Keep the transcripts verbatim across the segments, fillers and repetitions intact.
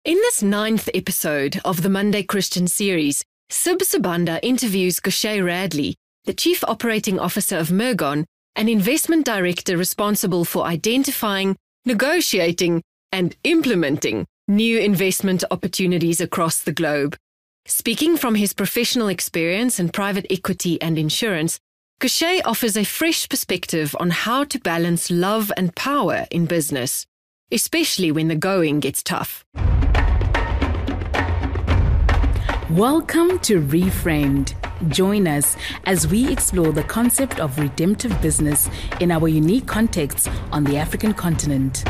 In this ninth episode of the Monday Christian series, Sib Sibanda interviews Gushay Radley, the Chief Operating Officer of Mergon, an investment director responsible for identifying, negotiating, and implementing new investment opportunities across the globe. Speaking from his professional experience in private equity and insurance, Gushay offers a fresh perspective on how to balance love and power in business, especially when the going gets tough. Welcome to Reframed. Join us as we explore the concept of redemptive business in our unique context on the African continent.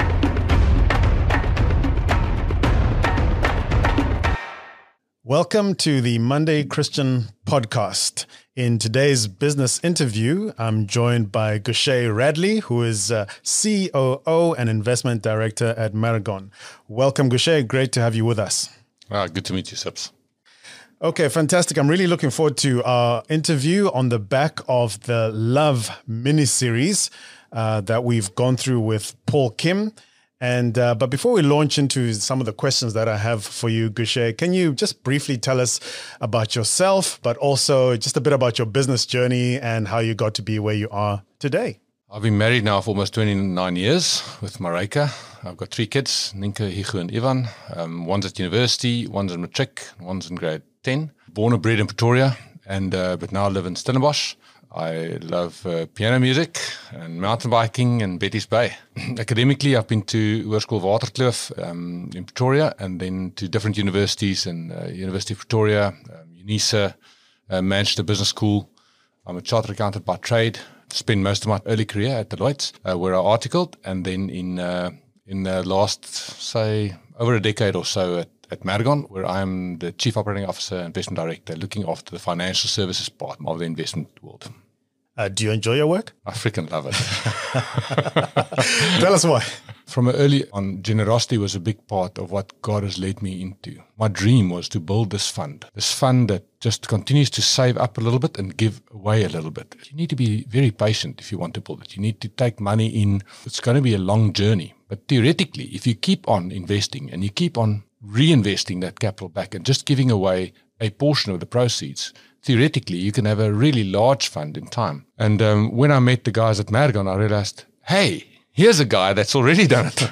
Welcome to the Monday Christian podcast. In today's business interview, I'm joined by Gushay Radley, who is uh, C O O and Investment Director at Mergon. Welcome, Gushay. Great to have you with us. Ah, good to meet you, Sibs. Okay, fantastic. I'm really looking forward to our interview on the back of the Love mini-series uh, that we've gone through with Paul Kim. And uh, but before we launch into some of the questions that I have for you, Gushay, can you just briefly tell us about yourself, but also just a bit about your business journey and how you got to be where you are today? I've been married now for almost twenty-nine years with Marika. I've got three kids, Ninka, Higu, and Ivan. Um, one's at university, one's in matric, one's in grade ten. Born and bred in Pretoria, and uh, but now I live in Stellenbosch. I love uh, piano music and mountain biking and Betty's Bay. Academically, I've been to Hoërskool Waterkloof um, in Pretoria, and then to different universities in uh, University of Pretoria, um, UNISA, uh, Manchester Business School. I'm a chartered accountant by trade. Spent most of my early career at Deloitte, uh, where I articled, and then in uh, in the last, say, over a decade or so at, at Mergon, where I'm the Chief Operating Officer and Investment Director, looking after the financial services part of the investment world. Uh, do you enjoy your work? I freaking love it. Tell us why. From early on, generosity was a big part of what God has led me into. My dream was to build this fund, this fund that just continues to save up a little bit and give away a little bit. You need to be very patient if you want to build it. You need to take money in. It's going to be a long journey. But theoretically, if you keep on investing and you keep on reinvesting that capital back and just giving away a portion of the proceeds, theoretically, you can have a really large fund in time. And um, when I met the guys at Mergon, I realized, hey, here's a guy that's already done it.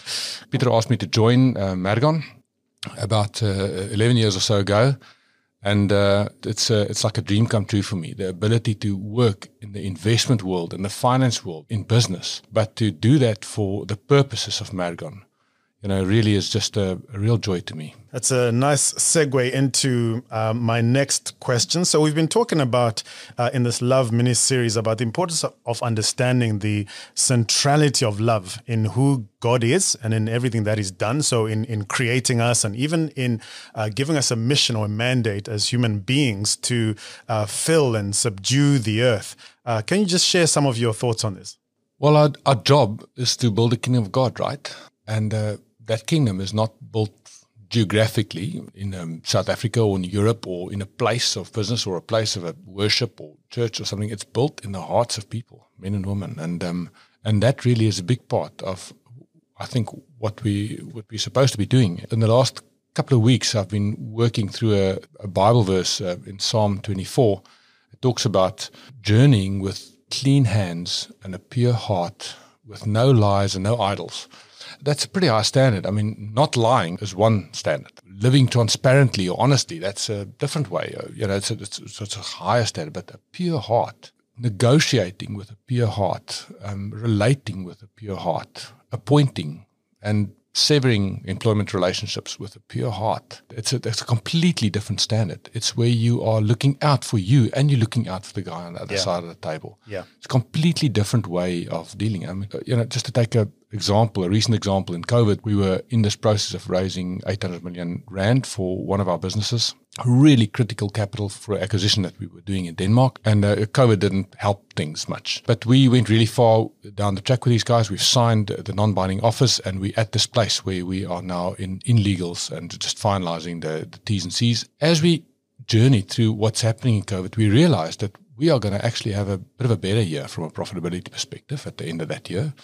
Peter asked me to join uh, Mergon about uh, eleven years or so ago. And uh, it's uh, it's like a dream come true for me, the ability to work in the investment world, in the finance world, in business, but to do that for the purposes of Mergon, you know, really is just a, a real joy to me. That's a nice segue into uh, my next question. So we've been talking about uh, in this Love mini-series about the importance of, of understanding the centrality of love in who God is and in everything that He's done. So in, in creating us and even in uh, giving us a mission or a mandate as human beings to uh, fill and subdue the earth. Uh, can you just share some of your thoughts on this? Well, our, our job is to build the kingdom of God, right? And uh, that kingdom is not built geographically in um, South Africa or in Europe or in a place of business or a place of a worship or church or something. It's built in the hearts of people, men and women, and um, and that really is a big part of, I think, what we what we're supposed to be doing. In the last couple of weeks, I've been working through a, a Bible verse uh, in Psalm twenty-four. It talks about journeying with clean hands and a pure heart, with no lies and no idols. That's a pretty high standard. I mean, not lying is one standard. Living transparently or honestly, that's a different way. You know, it's a, it's, it's a higher standard, but a pure heart, negotiating with a pure heart, um, relating with a pure heart, appointing and severing employment relationships with a pure heart. It's a, it's a completely different standard. It's where you are looking out for you and you're looking out for the guy on the other yeah. side of the table. Yeah. It's a completely different way of dealing. I mean, you know, just to take a example, a recent example, in COVID, we were in this process of raising eight hundred million rand for one of our businesses, really critical capital for an acquisition that we were doing in Denmark. And uh, COVID didn't help things much. But we went really far down the track with these guys. We've signed the non-binding offers, and we're at this place where we are now in, in legals and just finalizing the, the T's and C's. As we journeyed through what's happening in COVID, we realized that we are going to actually have a bit of a better year from a profitability perspective at the end of that year.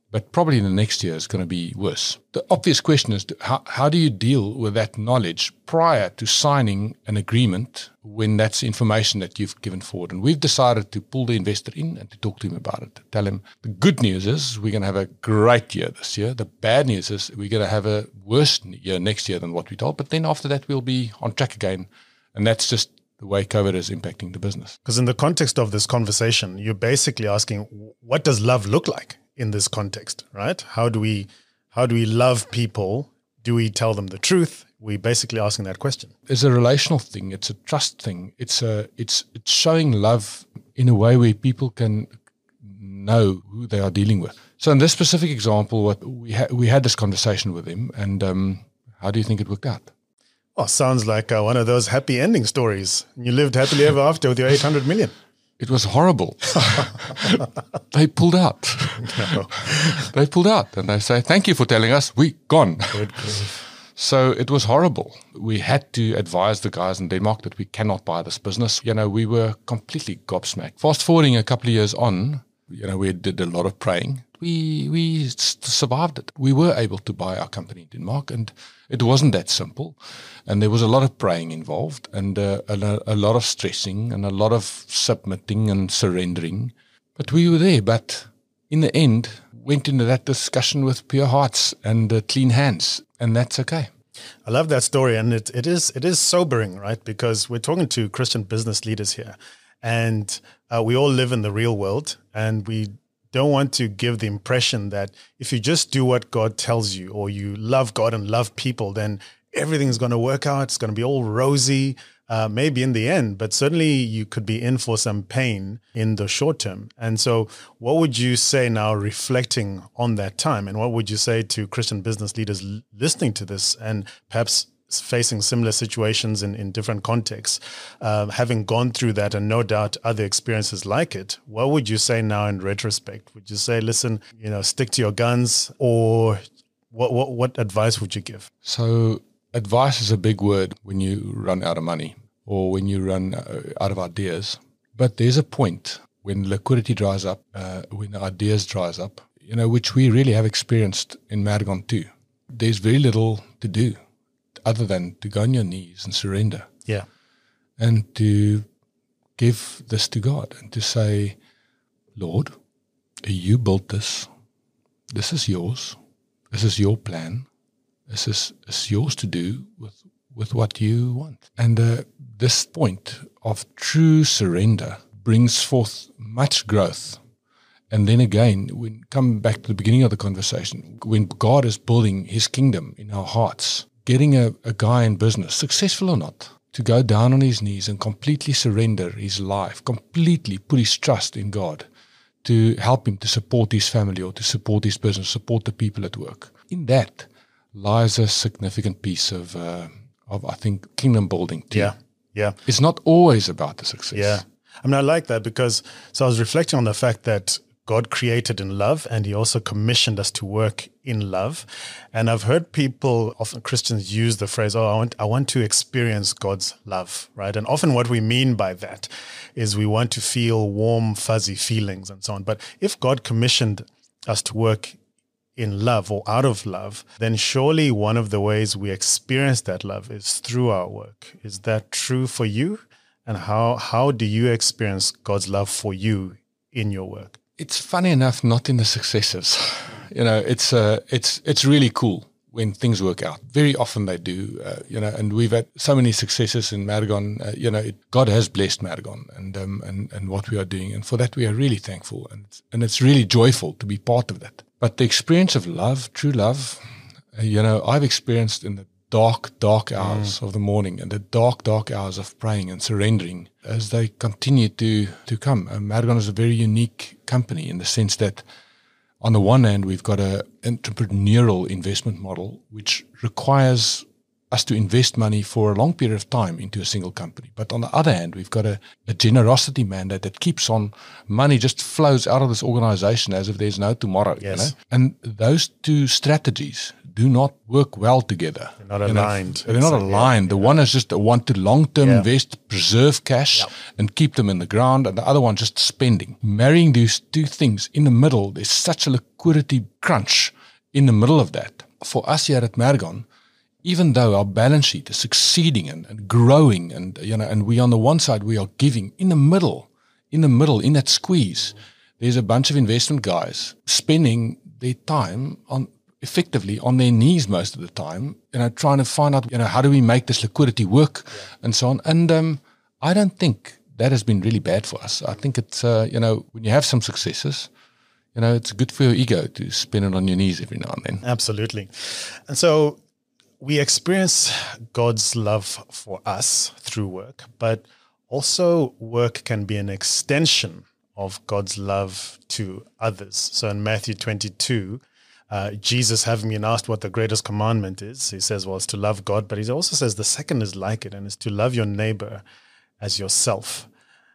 but probably in the next year it's going to be worse. The obvious question is, how, how do you deal with that knowledge prior to signing an agreement when that's information that you've given forward? And we've decided to pull the investor in and to talk to him about it. Tell him the good news is we're going to have a great year this year. The bad news is we're going to have a worse year next year than what we told. But then after that, we'll be on track again. And that's just the way COVID is impacting the business. Because in the context of this conversation, you're basically asking, what does love look like in this context, right? How do we, how do we love people? Do we tell them the truth? We're basically asking that question. It's a relational thing. It's a trust thing. It's a, it's, it's showing love in a way where people can know who they are dealing with. So in this specific example, what we had, we had this conversation with him, and um, how do you think it worked out? Well, sounds like uh, one of those happy ending stories. You lived happily ever after with your eight hundred million. It was horrible. They pulled out. No. They pulled out, and they say, thank you for telling us, we gone. Good, good. So it was horrible. We had to advise the guys in Denmark that we cannot buy this business. You know, we were completely gobsmacked. Fast forwarding a couple of years on, you know, we did a lot of praying. We we survived it. We were able to buy our company in Denmark, and it wasn't that simple. And there was a lot of praying involved, and uh, a, a lot of stressing, and a lot of submitting and surrendering. But we were there. But in the end, went into that discussion with pure hearts and uh, clean hands, and that's okay. I love that story, and it it is it is sobering, right? Because we're talking to Christian business leaders here, and uh, we all live in the real world, and we don't want to give the impression that if you just do what God tells you, or you love God and love people, then everything's going to work out. It's going to be all rosy, uh, maybe in the end, but certainly you could be in for some pain in the short term. And so what would you say now, reflecting on that time, and what would you say to Christian business leaders l- listening to this and perhaps facing similar situations in, in different contexts, uh, having gone through that and no doubt other experiences like it, what would you say now in retrospect? Would you say, listen, you know, stick to your guns, or what, what, what advice would you give? So advice is a big word when you run out of money or when you run out of ideas. But there's a point when liquidity dries up, uh, when ideas dries up, you know, which we really have experienced in Mergon too. There's very little to do other than to go on your knees and surrender. Yeah. And to give this to God and to say, Lord, you built this. This is yours. This is your plan. This is, is yours to do with, with what you want. And uh, this point of true surrender brings forth much growth. And then again, when come back to the beginning of the conversation, when God is building his kingdom in our hearts, getting a, a guy in business, successful or not, to go down on his knees and completely surrender his life, completely put his trust in God to help him to support his family or to support his business, support the people at work. In that lies a significant piece of, uh, of I think, kingdom building too. Yeah, yeah. It's not always about the success. Yeah. I mean, I like that because, so I was reflecting on the fact that God created in love, and he also commissioned us to work in love. And I've heard people, often Christians, use the phrase, oh, I want, I want to experience God's love, right? And often what we mean by that is we want to feel warm, fuzzy feelings and so on. But if God commissioned us to work in love or out of love, then surely one of the ways we experience that love is through our work. Is that true for you? And how, how do you experience God's love for you in your work? It's funny enough, not in the successes. You know, it's uh, it's it's really cool when things work out. Very often they do, uh, you know, and we've had so many successes in Mergon. Uh, you know, it, God has blessed Mergon and um, and and what we are doing, and for that we are really thankful, and it's, and it's really joyful to be part of that. But the experience of love, true love, uh, you know, I've experienced in the dark, dark hours mm. of the morning and the dark, dark hours of praying and surrendering as they continue to, to come. Uh, Mergon is a very unique company in the sense that on the one hand, we've got an entrepreneurial investment model which requires us to invest money for a long period of time into a single company. But on the other hand, we've got a, a generosity mandate that keeps on, money just flows out of this organization as if there's no tomorrow. Yes. You know? And those two strategies do not work well together. They're not You know, aligned. they're not Exactly. aligned. The one is just a want to long-term Yeah. invest, preserve cash, Yep. and keep them in the ground, and the other one just spending. Marrying these two things in the middle, there's such a liquidity crunch in the middle of that. For us here at Mergon, even though our balance sheet is succeeding and, and growing, and you know, and we on the one side we are giving, in the middle, in the middle, in that squeeze, there's a bunch of investment guys spending their time on effectively on their knees most of the time, you know, trying to find out, you know, how do we make this liquidity work, yeah. and so on. And um, I don't think that has been really bad for us. I think it's, uh, you know, when you have some successes, you know, it's good for your ego to spin it on your knees every now and then. Absolutely. And so we experience God's love for us through work, but also work can be an extension of God's love to others. So in Matthew twenty-two, uh, Jesus, having been asked what the greatest commandment is, he says, well, it's to love God, but he also says the second is like it, and it's to love your neighbor as yourself.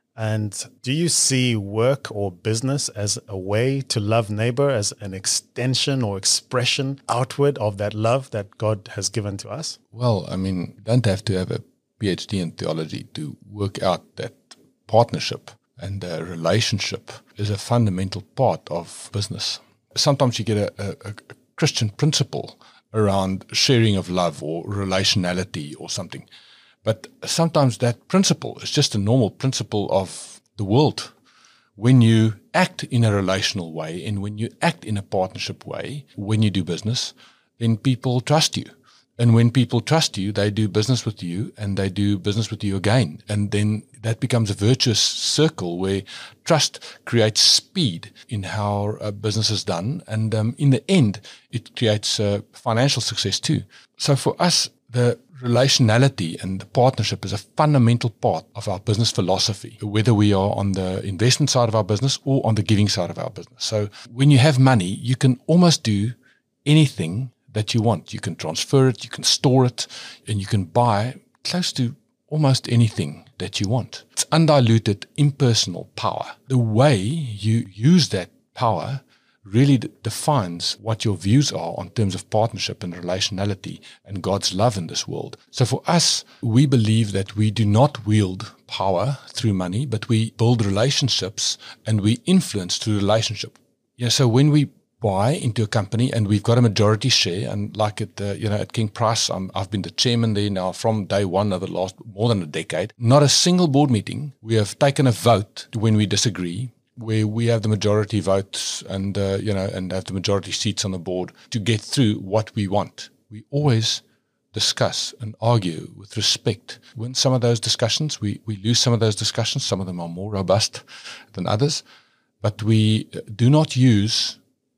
And do you see work or business as a way to love neighbor, as an extension or expression outward of that love that God has given to us? Well, I mean, you don't have to have a PhD in theology to work out that partnership and uh, relationship is a fundamental part of business. Sometimes you get a, a, a Christian principle around sharing of love or relationality or something. But sometimes that principle is just a normal principle of the world. When you act in a relational way and when you act in a partnership way, when you do business, then people trust you. And when people trust you, they do business with you and they do business with you again. And then that becomes a virtuous circle where trust creates speed in how a business is done. And um, in the end, it creates uh, financial success too. So for us, the relationality and the partnership is a fundamental part of our business philosophy, whether we are on the investment side of our business or on the giving side of our business. So when you have money, you can almost do anything that you want. You can transfer it, you can store it, and you can buy close to almost anything that you want. It's undiluted, impersonal power. The way you use that power really d- defines what your views are on terms of partnership and relationality and God's love in this world. So for us, we believe that we do not wield power through money, but we build relationships and we influence through relationship. Yeah, so when we buy into a company and we've got a majority share, and like at uh, you know at King Price, I'm, I've been the chairman there now from day one of the last more than a decade. Not a single board meeting we have taken a vote when we disagree, where we have the majority votes and uh, you know and have the majority seats on the board to get through what we want. We always discuss and argue with respect. When some of those discussions, we, we lose some of those discussions, some of them are more robust than others, but we do not use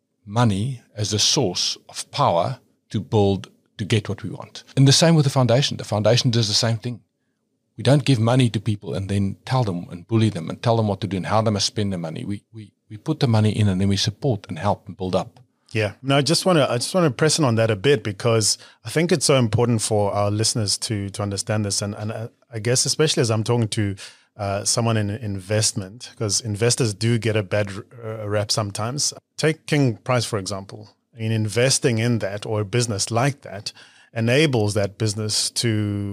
money as a source of power to build, to get what we want. And the same with the foundation. The foundation does the same thing. We don't give money to people and then tell them and bully them and tell them what to do and how they must spend the money. We we we put the money in and then we support and help and build up. Yeah. No, I just want to I just want to press on that a bit, because I think it's so important for our listeners to to understand this, and and I guess especially as I'm talking to Uh, someone in investment, because investors do get a bad uh, rap sometimes. Take King Price, for example. In investing in that, or a business like that enables that business to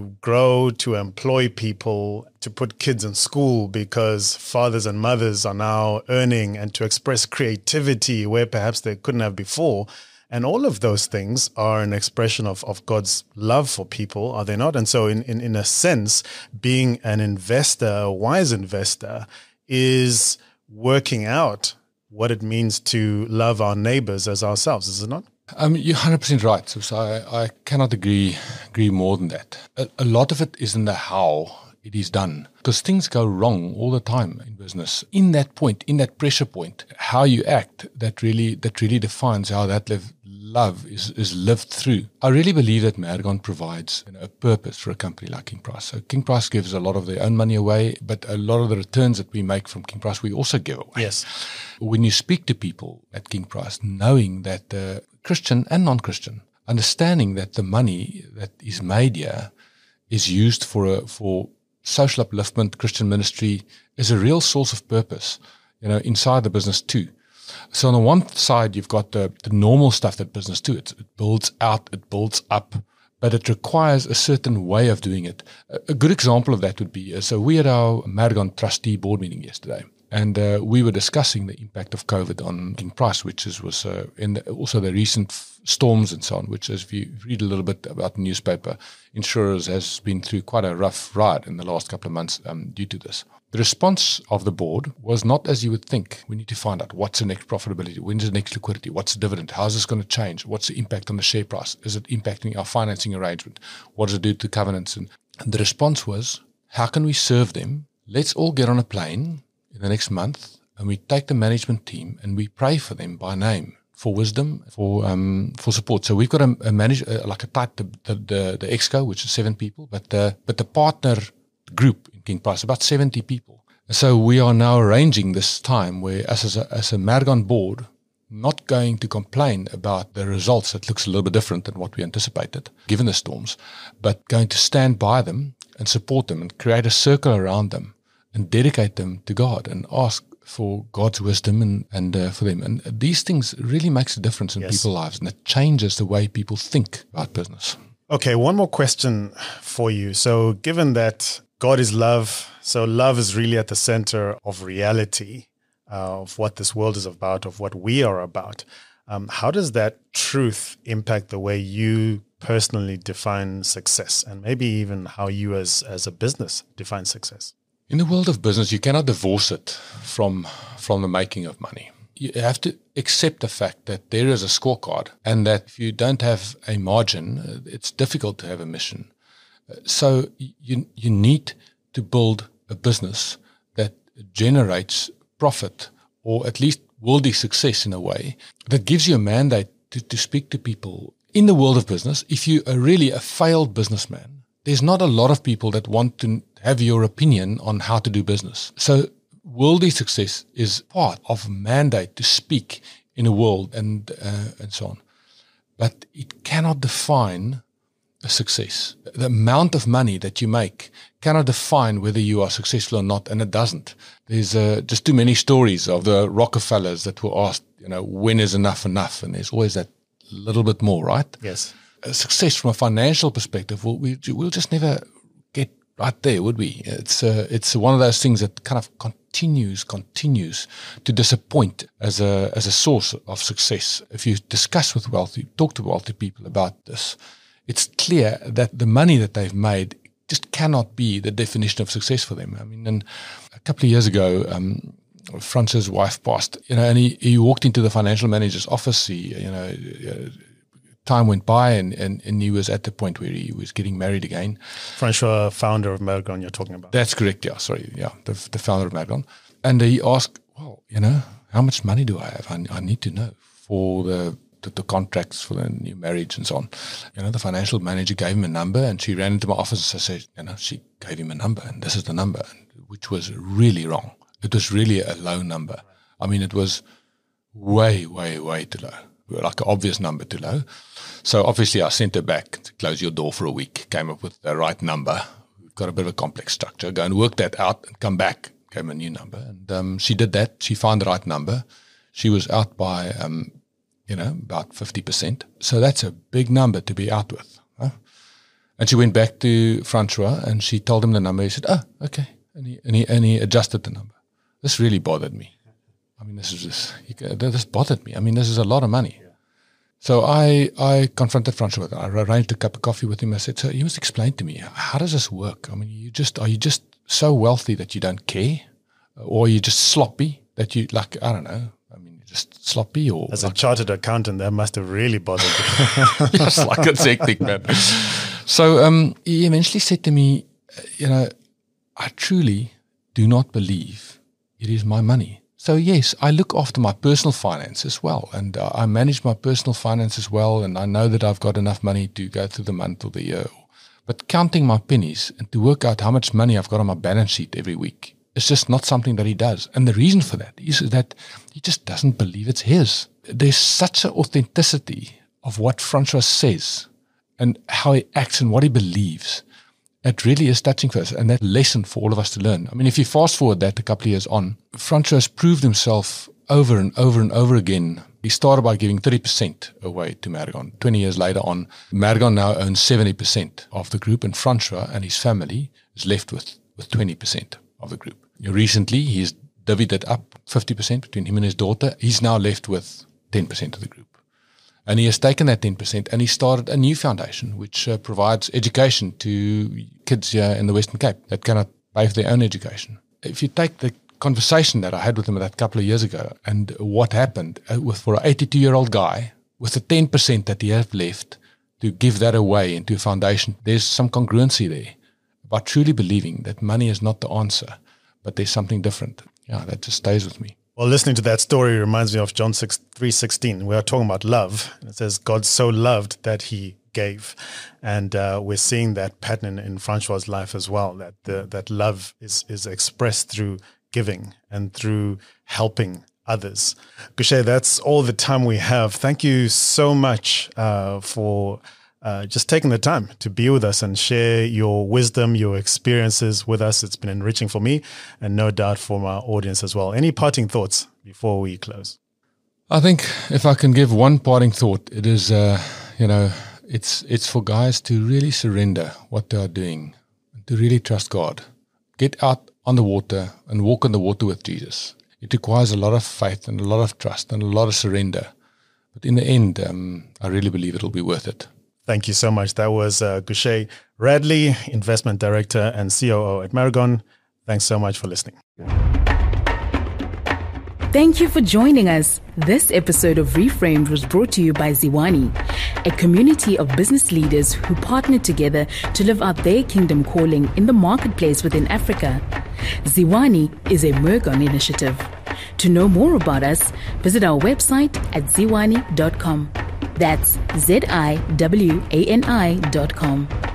grow, to employ people, to put kids in school because fathers and mothers are now earning, and to express creativity where perhaps they couldn't have before. And all of those things are an expression of, of God's love for people, are they not? And so in, in, in a sense, being an investor, a wise investor, is working out what it means to love our neighbors as ourselves, is it not? Um, you're one hundred percent right. So, so I, I cannot agree agree more than that. A, a lot of it is in the how it is done, because things go wrong all the time in business. In that point, in that pressure point, how you act, that really that really defines how that live, love is, is lived through. I really believe that Mergon provides, you know, a purpose for a company like King Price. So King Price gives a lot of their own money away, but a lot of the returns that we make from King Price, we also give away. Yes. When you speak to people at King Price, knowing that uh, Christian and non-Christian, understanding that the money that is made here is used for a, for social upliftment, Christian ministry, is a real source of purpose, you know, inside the business too. So on the one side, you've got the, the normal stuff that business do. It, it builds out, it builds up, but it requires a certain way of doing it. A, a good example of that would be, uh, so we had our Mergon trustee board meeting yesterday, and uh, we were discussing the impact of COVID on King Price, which is, was uh, in the, also the recent f- storms and so on, which is, if you read a little bit about the newspaper, insurers has been through quite a rough ride in the last couple of months um, due to this. The response of the board was not as you would think. We need to find out what's the next profitability, when's the next liquidity, what's the dividend, how's this going to change, what's the impact on the share price, is it impacting our financing arrangement, what does it do to covenants? And, and the response was, how can we serve them? Let's all get on a plane in the next month and we take the management team and we pray for them by name, for wisdom, for um, for support. So we've got a, a manage uh, like a tight the the, the the exco, which is seven people, but the but the partner group in King Price about seventy people. So we are now arranging this time where, as as a, as a Mergon board, not going to complain about the results that looks a little bit different than what we anticipated, given the storms, but going to stand by them and support them and create a circle around them and dedicate them to God and ask for God's wisdom and, and uh, for them. And these things really makes a difference in yes. people's lives, and it changes the way people think about business. Okay, one more question for you. So given that God is love, so love is really at the center of reality, uh, of what this world is about, of what we are about. Um, how does that truth impact the way you personally define success, and maybe even how you as, as a business define success? In the world of business, you cannot divorce it from from the making of money. You have to accept the fact that there is a scorecard, and that if you don't have a margin, it's difficult to have a mission. So you you need to build a business that generates profit, or at least worldly success in a way, that gives you a mandate to, to speak to people. In the world of business, if you are really a failed businessman, there's not a lot of people that want to have your opinion on how to do business. So worldly success is part of a mandate to speak in a world and uh, and so on. But it cannot define a success. The amount of money that you make cannot define whether you are successful or not, and it doesn't. There's uh, just too many stories of the Rockefellers that were asked, you know, when is enough enough? And there's always that little bit more, right? Yes. A success from a financial perspective, we'll, we, we'll just never get right there, would we? It's uh, it's one of those things that kind of continues, continues to disappoint as a as a source of success. If you discuss with wealthy, talk to wealthy people about this, it's clear that the money that they've made just cannot be the definition of success for them. I mean, and a couple of years ago, um, France's wife passed, you know, and he, he walked into the financial manager's office. He, you know, uh, time went by, and, and, and he was at the point where he was getting married again. Francois, founder of Mergon, you're talking about. That's correct, yeah, sorry, yeah, the, the founder of Mergon. And he asked, well, you know, how much money do I have? I, I need to know for the, the the contracts for the new marriage and so on. You know, the financial manager gave him a number, and she ran into my office and said, you know, she gave him a number, and this is the number, which was really wrong. It was really a low number. I mean, it was way, way, way too low. Like an obvious number too low. So obviously I sent her back to close your door for a week, came up with the right number. We've got a bit of a complex structure. Go and work that out and come back, gave her a new number. And um, she did that. She found the right number. She was out by, um, you know, about fifty percent. So that's a big number to be out with. Huh? And she went back to Francois and she told him the number. He said, oh, okay. And he, and he, and he adjusted the number. This really bothered me. I mean, this is just, this bothered me. I mean, this is a lot of money. Yeah. So I I confronted Francois. I arranged a cup of coffee with him. I said, so you must explain to me, how does this work? I mean, you just are you just so wealthy that you don't care? Or are you just sloppy that you, like, I don't know, I mean, you're just sloppy? Or As like, a chartered accountant, that must have really bothered you. Yes, like it's hectic, man. So um, he eventually said to me, you know, I truly do not believe it is my money. So yes, I look after my personal finance as well, and uh, I manage my personal finance as well, and I know that I've got enough money to go through the month or the year. But counting my pennies and to work out how much money I've got on my balance sheet every week is just not something that he does. And the reason for that is that he just doesn't believe it's his. There's such an authenticity of what Francois says and how he acts and what he believes. It really is touching for us, and that lesson for all of us to learn. I mean, if you fast forward that a couple of years on, Francois has proved himself over and over and over again. He started by giving thirty percent away to Mergon. twenty years later on, Mergon now owns seventy percent of the group, and Francois and his family is left with, with twenty percent of the group. Recently, he's divided up fifty percent between him and his daughter. He's now left with ten percent of the group. And he has taken that ten percent and he started a new foundation which uh, provides education to kids here in the Western Cape that cannot pay for their own education. If you take the conversation that I had with him that couple of years ago and what happened uh, with for an eighty-two-year-old guy with the ten percent that he has left to give that away into a foundation, there's some congruency there about truly believing that money is not the answer, but there's something different. Yeah, that just stays with me. Well, listening to that story reminds me of John three sixteen. We are talking about love. It says, God so loved that he gave. And uh, we're seeing that pattern in Francois's life as well, that the, that love is, is expressed through giving and through helping others. Gushe, that's all the time we have. Thank you so much uh, for uh, just taking the time to be with us and share your wisdom, your experiences with us. It's been enriching for me and no doubt for my audience as well. Any parting thoughts before we close? I think if I can give one parting thought, it is, uh, you know, it's it's for guys to really surrender what they are doing, to really trust God. Get out on the water and walk on the water with Jesus. It requires a lot of faith and a lot of trust and a lot of surrender. But in the end, um, I really believe it'll be worth it. Thank you so much. That was uh, Gushe Radley, Investment Director and C O O at Mergon. Thanks so much for listening. Thank you for joining us. This episode of Reframed was brought to you by Ziwani, a community of business leaders who partner together to live out their kingdom calling in the marketplace within Africa. Ziwani is a Mergon initiative. To know more about us, visit our website at ziwani dot com. That's Z I W A N I dot com.